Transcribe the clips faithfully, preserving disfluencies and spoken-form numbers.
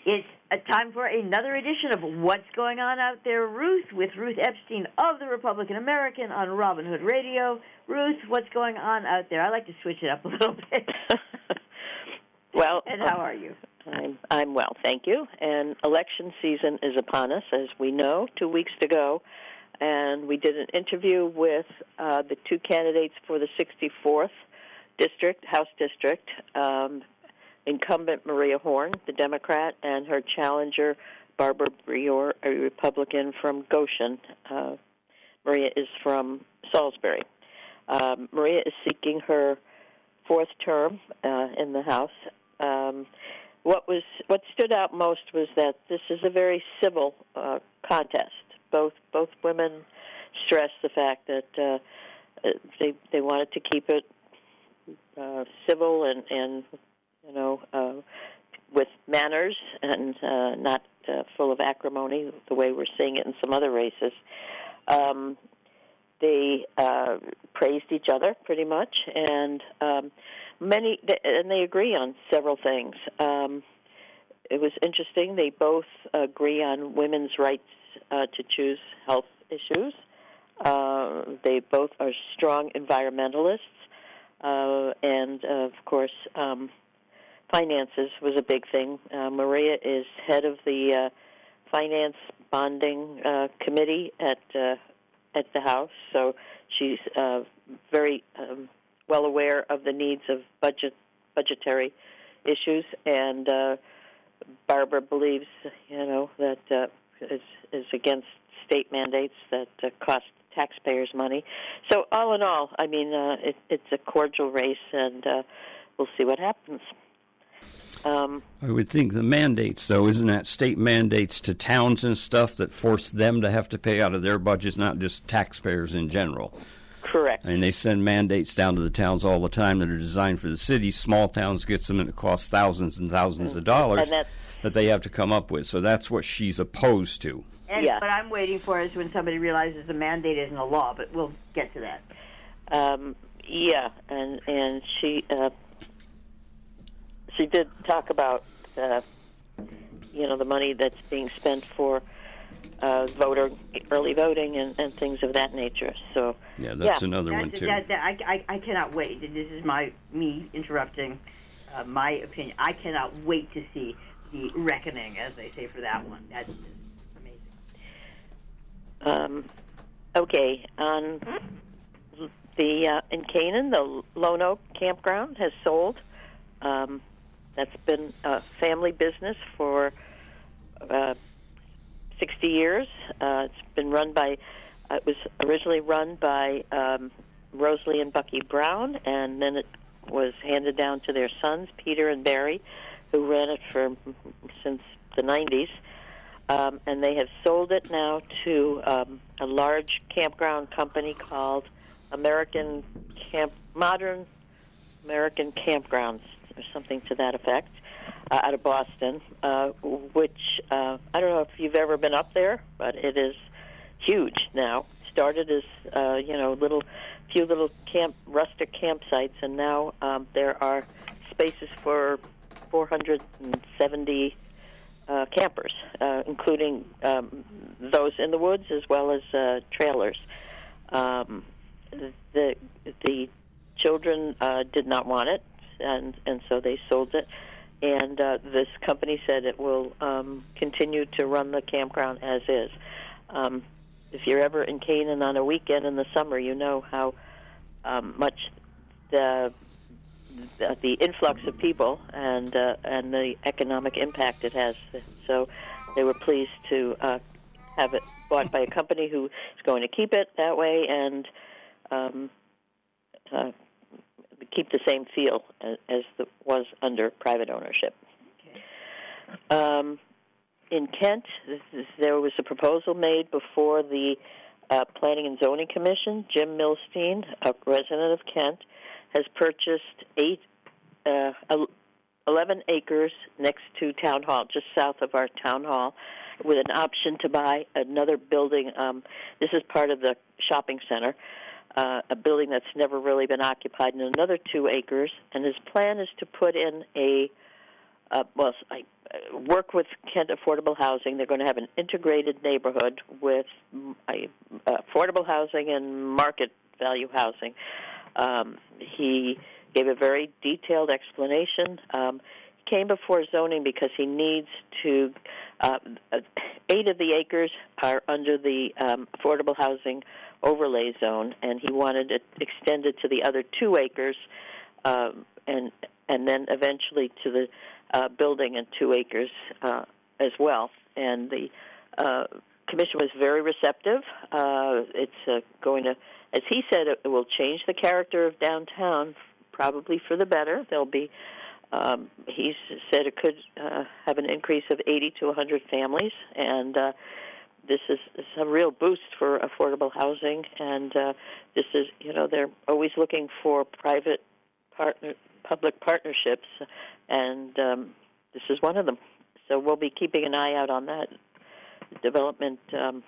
It's a time for another edition of What's Going On Out There, Ruth, with Ruth Epstein of the Republican American on Robin Hood Radio. Ruth, what's going on out there? I like to switch it up a little bit. Well, and how are you? I'm I'm well, thank you. And election season is upon us, as we know, two weeks to go. And we did an interview with uh, the two candidates for the sixty-fourth district, House district, um, incumbent Maria Horn, the Democrat, and her challenger, Barbara Brewer, a Republican from Goshen. Uh, Maria is from Salisbury. Um, Maria is seeking her fourth term uh, in the House. Um, what was what stood out most was that this is a very civil uh, contest. Both both women stressed the fact that uh, they they wanted to keep it uh, civil and, and you know uh, with manners and uh, not uh, full of acrimony the way we're seeing it in some other races. Um, they uh, praised each other pretty much, and um, many and they agree on several things. Um, it was interesting. They both agree on women's rights Uh, to choose health issues. Uh, they both are strong environmentalists, uh, and uh, of course, um, finances was a big thing. Uh, Maria is head of the uh, Finance Bonding uh, Committee at uh, at the House, so she's uh, very um, well aware of the needs of budget budgetary issues. And uh, Barbara believes, you know, that. Uh, Is, is against state mandates that uh, cost taxpayers money. So all in all, I mean, uh, it, it's a cordial race, and uh, we'll see what happens. Um, I would think the mandates, though, isn't that state mandates to towns and stuff that force them to have to pay out of their budgets, not just taxpayers in general? Correct. I mean, they send mandates down to the towns all the time that are designed for the cities. Small towns get them, and it costs thousands and thousands of dollars. And that's that they have to come up with. So that's what she's opposed to. And yeah. What I'm waiting for is when somebody realizes the mandate isn't a law, but we'll get to that. Um, yeah, and and she uh, she did talk about uh, you know the money that's being spent for uh, voter early voting and, and things of that nature. So yeah, that's yeah. another that, one too. That, that, I, I, I cannot wait. This is my me interrupting uh, my opinion. I cannot wait to see the reckoning, as they say, for that one. That's just amazing. Um, okay, on the uh, in Canaan, the Lone Oak Campground has sold. Um, that's been a family business for uh, sixty years. Uh, it's been run by. Uh, it was originally run by um, Rosalie and Bucky Brown, and then it was handed down to their sons, Peter and Barry, who ran it for since the nineties, um, and they have sold it now to um, a large campground company called American Camp Modern American Campgrounds, or something to that effect, uh, out of Boston. Uh, which uh, I don't know if you've ever been up there, but it is huge now. Started as uh, you know little, few little camp rustic campsites, and now um, there are spaces for four hundred seventy uh, campers, uh, including um, those in the woods as well as uh, trailers. Um, the the children uh, did not want it, and, and so they sold it. And uh, this company said it will um, continue to run the campground as is. Um, if you're ever in Canaan on a weekend in the summer, you know how um, much the The, the influx of people and uh, and the economic impact it has. So they were pleased to uh, have it bought by a company who is going to keep it that way and um, uh, keep the same feel as, as the, was under private ownership. Okay. Um, in Kent, this is, there was a proposal made before the uh, Planning and Zoning Commission. Jim Milstein, a resident of Kent, has purchased eight, uh, eleven acres next to Town Hall, just south of our Town Hall, with an option to buy another building. Um, this is part of the shopping center, uh, a building that's never really been occupied, in another two acres. And his plan is to put in a, uh, well, I, work with Kent Affordable Housing. They're going to have an integrated neighborhood with uh, affordable housing and market value housing. Um, he gave a very detailed explanation. Um, he came before zoning because he needs to, uh, eight of the acres are under the um, affordable housing overlay zone, and he wanted it extended to the other two acres um, and and then eventually to the uh, building and two acres uh, as well. And the uh, commission was very receptive. Uh, it's uh, going to, as he said, it will change the character of downtown, probably for the better. There'll be, um, he said it could uh, have an increase of eighty to one hundred families, and uh, this is, is a real boost for affordable housing. And uh, this is, you know, they're always looking for private partner, public partnerships, and um, this is one of them. So we'll be keeping an eye out on that development. Um,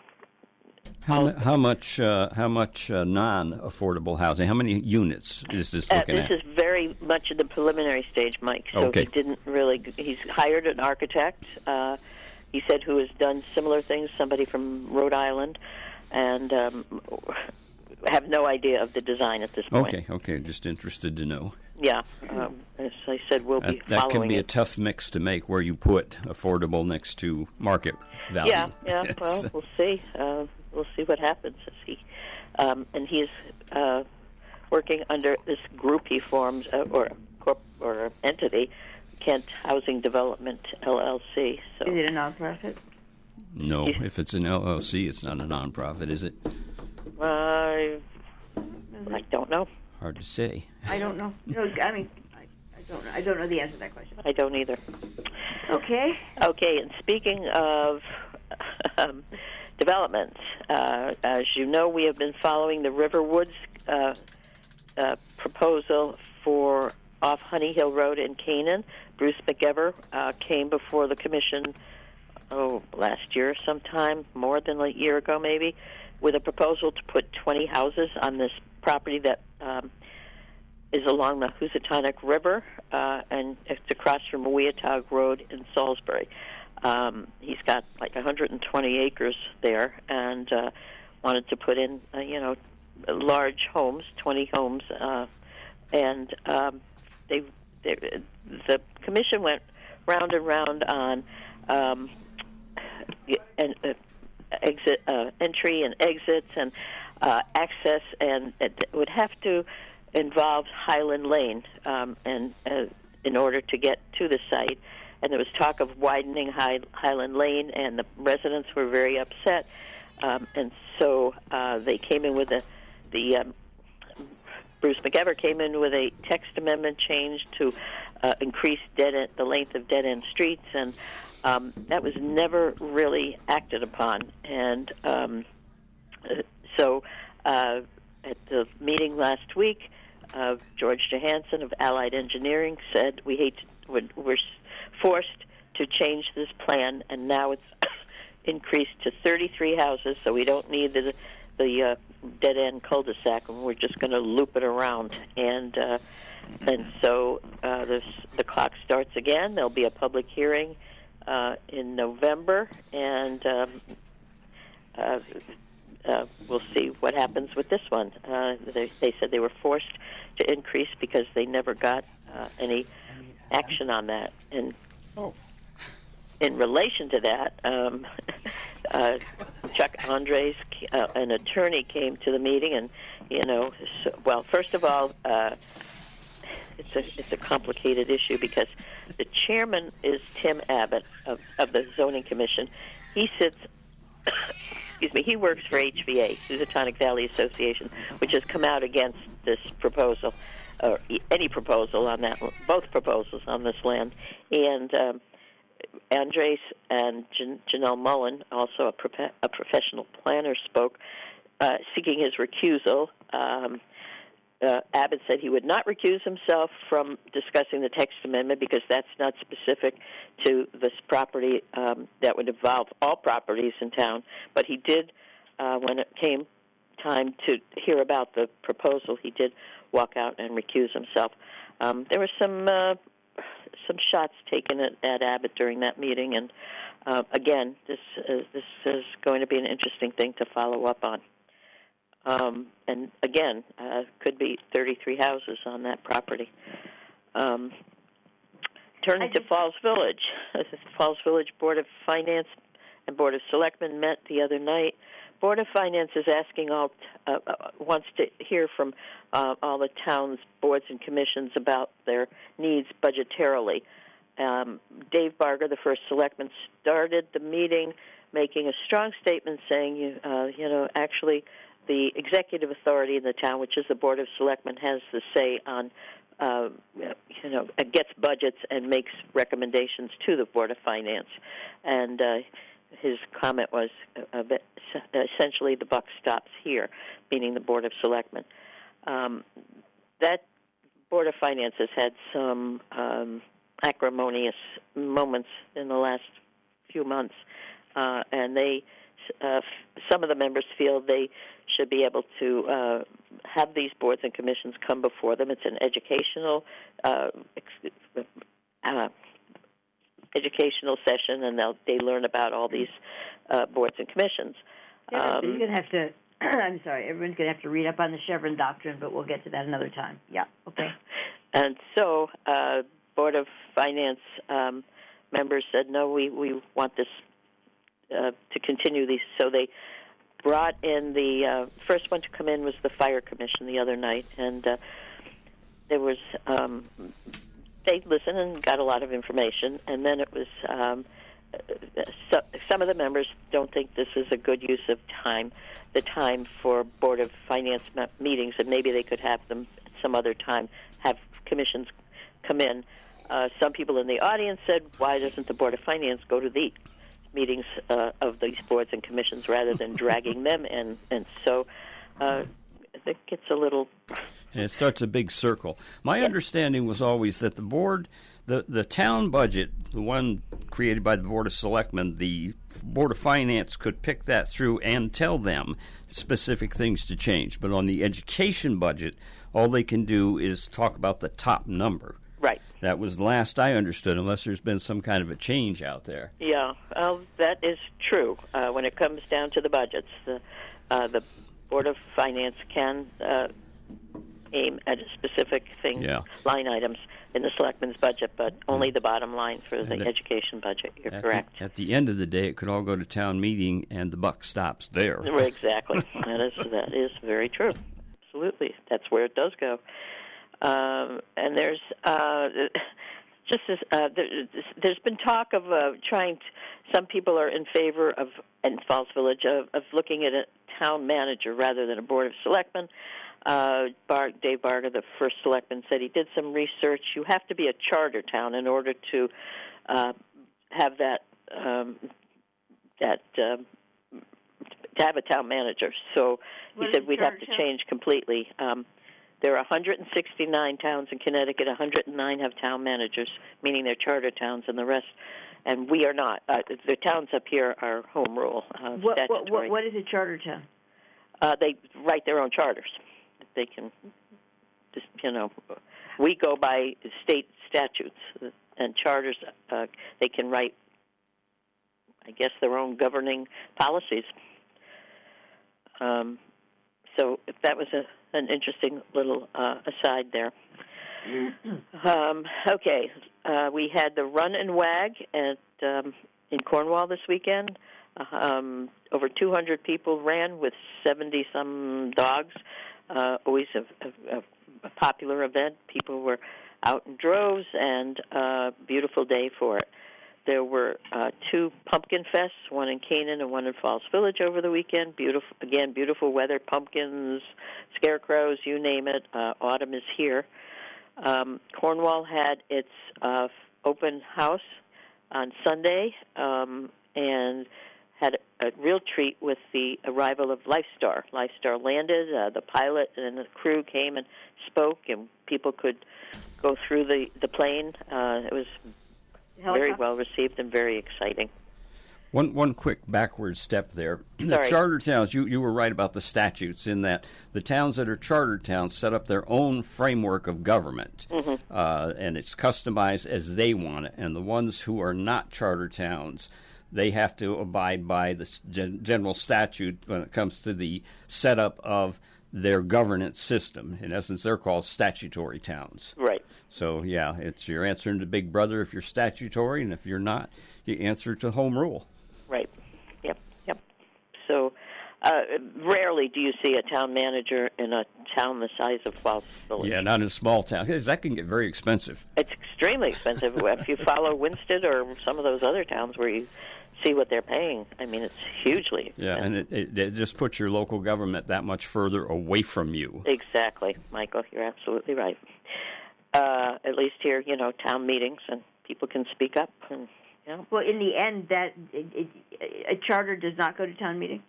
how, how much? Uh, how much uh, non-affordable housing? How many units is this looking uh, at? This is very much in the preliminary stage, Mike. So okay. he didn't really. He's hired an architect. Uh, he said who has done similar things. Somebody from Rhode Island, and um, have no idea of the design at this point. Okay. Okay. Just interested to know. Yeah, um, as I said, we'll that, be that following can be it. a tough mix to make, where you put affordable next to market value. Yeah, yeah. Well, we'll see. Uh, we'll see what happens. As he um, and he is uh, working under this group he forms, uh, or corp, or entity, Kent Housing Development L L C. So is it a nonprofit? No, if it's an L L C, it's not a nonprofit, is it? Uh, I don't know. Hard to say. I don't know. No, I mean, I, I don't know. I don't know the answer to that question. I don't either. Okay. Okay, and speaking of um, developments, uh, as you know, we have been following the Riverwoods uh, uh, proposal for off Honey Hill Road in Canaan. Bruce McGever uh, came before the commission, oh, last year sometime, more than a year ago maybe, with a proposal to put twenty houses on this property that um, is along the Housatonic River, uh, and it's across from Weatog Road in Salisbury. Um, he's got like one hundred twenty acres there, and uh, wanted to put in, uh, you know, large homes, twenty homes, uh, and um, they, they, the commission went round and round on um, and. Uh, exit uh, entry and exits and uh, access, and it would have to involve Highland Lane um, and uh, in order to get to the site. And there was talk of widening High, Highland Lane, and the residents were very upset. Um, and so uh, they came in with a the um, Bruce McGever came in with a text amendment change to uh, increase dead end, the length of dead end streets, and Um, that was never really acted upon. And um, so uh, at the meeting last week, uh, George Johansson of Allied Engineering said, we hate to, we're, we're forced to change this plan, and now it's increased to thirty-three houses, so we don't need the, the uh, dead-end cul-de-sac, and we're just going to loop it around. And uh, and so uh, this, the clock starts again. There'll be a public hearing Uh, in November, and um, uh, uh, we'll see what happens with this one. Uh, they, they said they were forced to increase because they never got uh, any action on that. And oh. in relation to that, um, uh, Chuck Andres, uh, an attorney, came to the meeting, and you know, so, well, first of all, uh, it's a it's a complicated issue because the chairman is Tim Abbott of, of the Zoning Commission. He sits, excuse me, he works for H V A, Housatonic Valley Association, which has come out against this proposal, or any proposal on that, both proposals on this land. And um, Andres and Jan- Janelle Mullen, also a, prof- a professional planner, spoke, uh, seeking his recusal. Um, Uh, Abbott said he would not recuse himself from discussing the text amendment because that's not specific to this property um, that would involve all properties in town. But he did, uh, when it came time to hear about the proposal, he did walk out and recuse himself. Um, there were some uh, some shots taken at, at Abbott during that meeting, and uh, again, this uh, this is going to be an interesting thing to follow up on. Um, and again, uh, could be thirty-three houses on that property. Um, turning to Falls Village, the Falls Village Board of Finance and Board of Selectmen met the other night. Board of Finance is asking all, uh, uh, wants to hear from uh, all the town's boards and commissions about their needs budgetarily. Um, Dave Barger, the first selectman, started the meeting making a strong statement saying, uh, you know, actually the executive authority in the town, which is the Board of Selectmen, has the say on, uh, you know, gets budgets and makes recommendations to the Board of Finance. And uh, his comment was a bit, essentially the buck stops here, meaning the Board of Selectmen. Um, that Board of Finance has had some um, acrimonious moments in the last few months, uh, and they, uh, some of the members feel they should be able to uh, have these boards and commissions come before them. It's an educational uh, uh, educational session, and they'll, they learn about all these uh, boards and commissions. Yeah, um, so you're going to have to, I'm sorry, everyone's going to have to read up on the Chevron Doctrine, but we'll get to that another time. Yeah, okay. And so uh, Board of Finance um, members said, no, we, we want this uh, to continue these. So they brought in the uh, first one to come in was the Fire Commission the other night, and uh, there was... Um, they listened and got a lot of information, and then it was um, so, some of the members don't think this is a good use of time, the time for Board of Finance meetings, and maybe they could have them some other time, have commissions come in. Uh, some people in the audience said, why doesn't the Board of Finance go to the meetings uh, of these boards and commissions rather than dragging them in? And so uh, it gets a little... And it starts a big circle. My yeah. understanding was always that the board, the, the town budget, the one created by the Board of Selectmen, the Board of Finance could pick that through and tell them specific things to change. But on the education budget, all they can do is talk about the top number. Right. That was last I understood, unless there's been some kind of a change out there. Yeah, well, that is true. Uh, when it comes down to the budgets, the, uh, the Board of Finance can... Uh, aim at a specific thing, yeah. line items in the selectmen's budget, but only the bottom line for the at, education budget. You're at correct. The, at the end of the day, it could all go to town meeting, and the buck stops there. Exactly. that is that is very true. Absolutely, that's where it does go. Um, and there's uh, just as, uh, there, there's been talk of uh, trying. To, some people are in favor of in Falls Village of, of looking at a town manager rather than a Board of Selectmen. Uh, Bar- Dave Barger, the first selectman, said he did some research. You have to be a charter town in order to uh, have that um, that um, to have a town manager. So he What said we'd have to town? change completely. Um, there are one hundred sixty-nine towns in Connecticut. one hundred nine have town managers, meaning they're charter towns, and the rest. And we are not. Uh, the towns up here are home rule. Uh, what, statutory. what, what is a charter town? Uh, they write their own charters. They can, just, you know, we go by state statutes and charters. Uh, they can write, I guess, their own governing policies. Um, so that was a, an interesting little uh, aside there. um, okay, uh, we had the Run and Wag at um, in Cornwall this weekend. Uh, um, over two hundred people ran with seventy-some dogs. Uh, always a, a, a popular event. People were out in droves, and a uh, beautiful day for it. There were uh, two pumpkin fests, one in Canaan and one in Falls Village over the weekend. Beautiful, again, beautiful weather, pumpkins, scarecrows, you name it. Uh, autumn is here. Um, Cornwall had its uh, open house on Sunday, um, and had a real treat with the arrival of LifeStar. LifeStar landed, uh, the pilot and the crew came and spoke, and people could go through the, the plane. Uh, it was very well received and very exciting. One one quick backward step there. The Sorry. charter towns, you, you were right about the statutes in that the towns that are charter towns set up their own framework of government, mm-hmm. uh, and it's customized as they want it. And the ones who are not charter towns, they have to abide by the gen- general statute when it comes to the setup of their governance system. In essence, they're called statutory towns. Right. So, yeah, it's you're answering to Big Brother if you're statutory, and if you're not, you answer to home rule. Right. Yep. Yep. So, uh, rarely do you see a town manager in a town the size of Falls Village. Yeah, not in a small town, because that can get very expensive. It's extremely expensive. If you follow Winston or some of those other towns where you see what they're paying, I mean, it's hugely expensive. Yeah, and it, it, it just puts your local government that much further away from you. Exactly, Michael. You're absolutely right. Uh, at least here, you know, town meetings, and people can speak up. And, you know. Well, in the end, that it, it, a charter does not go to town meeting.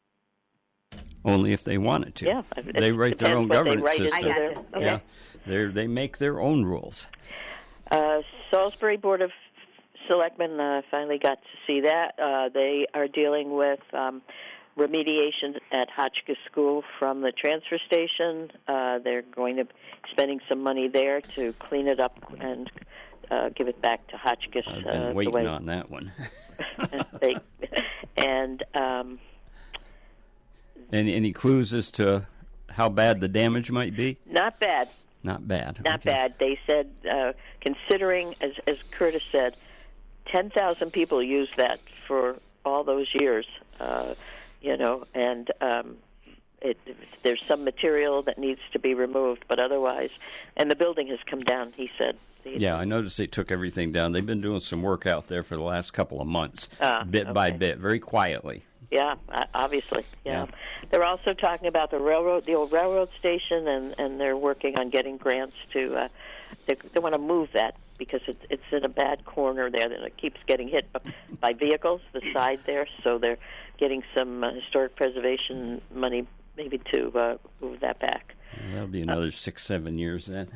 Only if they want it to. Yeah, they write their own governance write system. I got it. Okay. Yeah, they they make their own rules. Uh, Salisbury Board of Selectmen uh, finally got to see that. Uh, they are dealing with um, remediation at Hotchkiss School from the transfer station. Uh, they're going to be spending some money there to clean it up and uh, give it back to Hotchkiss. I've been uh, waiting the way on that one. they, and um, any any clues as to how bad the damage might be? not bad. Not bad. Not okay. bad. They said, uh, considering, as, as Curtis said, ten thousand people used that for all those years, uh, you know, and um, it, there's some material that needs to be removed, but otherwise, and the building has come down, he said. Yeah, I noticed they took everything down. They've been doing some work out there for the last couple of months, Ah, bit okay. by bit, very quietly. Yeah, uh, obviously. Yeah. Yeah. They're also talking about the railroad, the old railroad station, and, and they're working on getting grants to. Uh, they, they want to move that because it's it's in a bad corner there, that it keeps getting hit by, by vehicles. The side there, so they're getting some uh, historic preservation money, maybe to uh, move that back. Well, that'll be another uh, six, seven years then.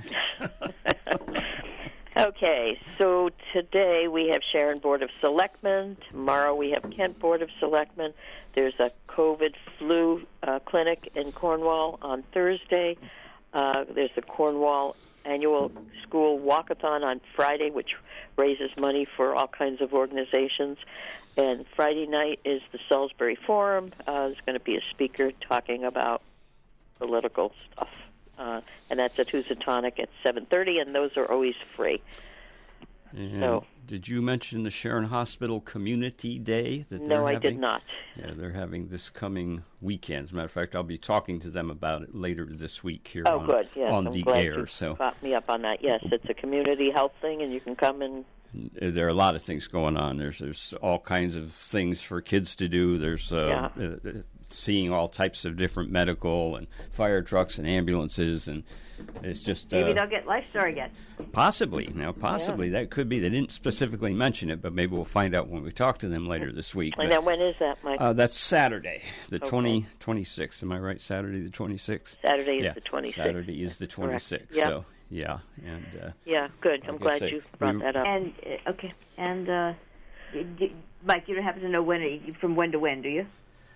Okay, so today we have Sharon Board of Selectmen. Tomorrow we have Kent Board of Selectmen. There's a COVID flu uh, clinic in Cornwall on Thursday. Uh, there's the Cornwall Annual School Walkathon on Friday, which raises money for all kinds of organizations. And Friday night is the Salisbury Forum. Uh, there's going to be a speaker talking about political stuff. Uh, and that's at Housatonic at seven thirty, and those are always free. And so, did you mention the Sharon Hospital Community Day that they're no, I having? did not. Yeah, they're having this coming weekend. As a matter of fact, I'll be talking to them about it later this week here Oh, on, good. Yes, on I'm the glad air. you So got me up on that. Yes, it's a community health thing, and you can come and. There are a lot of things going on. There's there's all kinds of things for kids to do. There's uh, Yeah. uh, seeing all types of different medical and fire trucks and ambulances, and it's just Maybe uh, they'll get Life Star again. possibly now possibly that could be. They didn't specifically mention it, but maybe we'll find out when we talk to them later this week. And But, now, when is that, Mike? uh, that's Saturday, the Okay. twenty twenty-sixth. Am I right? Saturday the twenty-sixth. Saturday is yeah, the twenty-sixth. Saturday is the That's correct. twenty-sixth. Yep. So yeah, and uh, Yeah, good. I'm like I glad say, you brought we- that up. And uh, okay, and uh, d- d- Mike, you don't happen to know when it, from when to when, do you?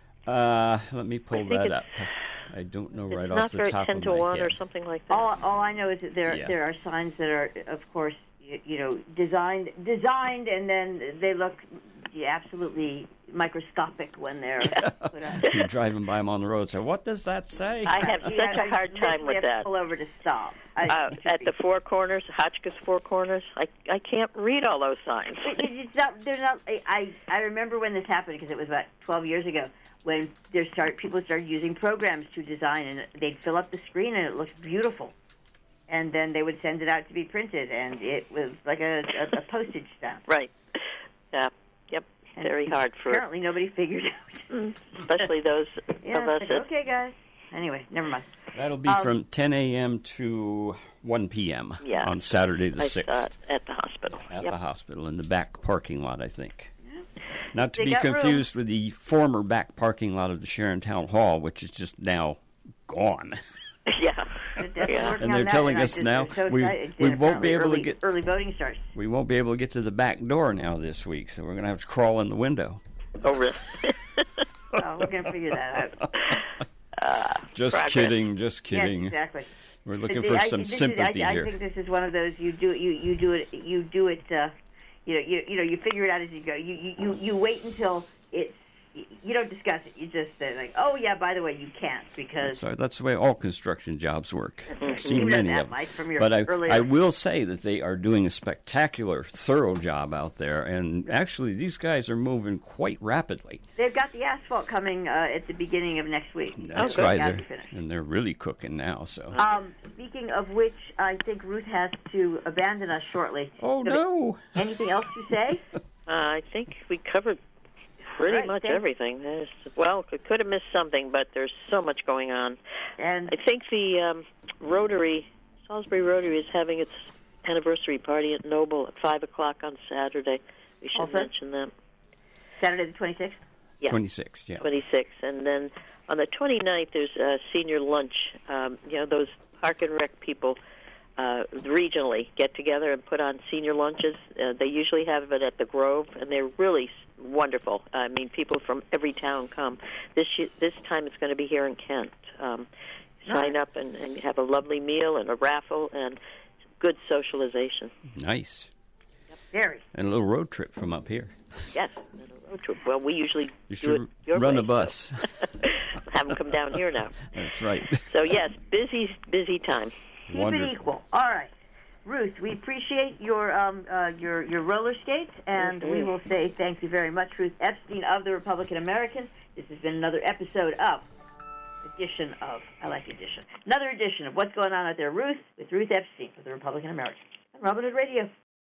uh, let me pull I think that it's- up. I don't know right it's off not the very top ten of to my one head. or something like that. All, all I know is that there Yeah. there are signs that are, of course, you, you know, designed designed, and then they look yeah, absolutely microscopic when they're put up. You're driving by them on the road. So what does that say? I have You such have a to hard time literally with have to that. Pull over to stop. I, Uh, at the Four Corners, Hotchkiss Four Corners, I I can't read all those signs. It- it's not. They're not. I I remember when this happened because it was about twelve years ago when there start people started using programs to design, and they'd fill up the screen and it looked beautiful, and then they would send it out to be printed, and it was like a, a, a postage stamp. Right. Yeah. Yep. And Very hard for, apparently nobody figured out. especially those Yeah, of us it's that. like, okay, guys. Anyway, never mind. That'll be Um, from ten a.m. to one p.m. Yeah. on Saturday the I saw sixth it at the hospital. at Yep. the hospital in the back parking lot, I think. Not to They be got confused with the former back parking lot of the Sharon Town Hall, which is just now gone. Yeah. They're definitely Yeah. working And on they're that, telling I us just- now they're so we- excited. we Then won't be apparently able to early- get- early voting starts. We won't be able to get to the back door now this week, so we're going to have to crawl in the window. Oh, really? Oh, we're going to figure that out. Uh, just progress. kidding, just kidding. Yes, exactly. We're looking But for I- some this is- sympathy I, here. I think this is one of those you do you you do it you do it uh, you know you you know you figure it out as you go. You you you, you wait until it's you don't discuss it. You just say like, oh yeah, by the way, you can't because So that's the way all construction jobs work. I've You've seen done many that, of them. Mike, from your But I, earlier- I will say that they are doing a spectacular, thorough job out there. And actually, these guys are moving quite rapidly. they've got the asphalt coming uh, at the beginning of next week. That's good. right. Gotta They're, be finished. and they're really cooking now. So. Um, speaking of which, I think Ruth has to abandon us shortly. oh, So, no. Anything else to say? Uh, I think we covered pretty Right, much thank- everything. There's, well, we could have missed something, but there's so much going on. And I think the um, Rotary, Salisbury Rotary, is having its anniversary party at Noble at five o'clock on Saturday. We should Also? mention that. Saturday the twenty-sixth? Yeah. twenty-six, yeah. twenty-sixth. And then on the twenty-ninth, there's a senior lunch. Um, you know, those Park and Rec people uh, regionally get together and put on senior lunches. Uh, they usually have it at the Grove, and they're really wonderful. I mean, people from every town come. This y- this time it's going to be here in Kent. Um, sign up and, and have a lovely meal and a raffle and good socialization. Nice. Very. And a little road trip from up here. Yes, and a road trip. Well, we usually You do should it your run way, a bus. so have them come down here now. That's right. So yes, busy, busy time. Keep Wonderful. it equal. All right. Ruth, we appreciate your um, uh, your your roller skates, and Mm-hmm. we will say thank you very much, Ruth Epstein of the Republican American. This has been another episode of edition of I like edition. Another edition of What's Going On Out There, Ruth with Ruth Epstein of the Republican American on Robin Hood Radio.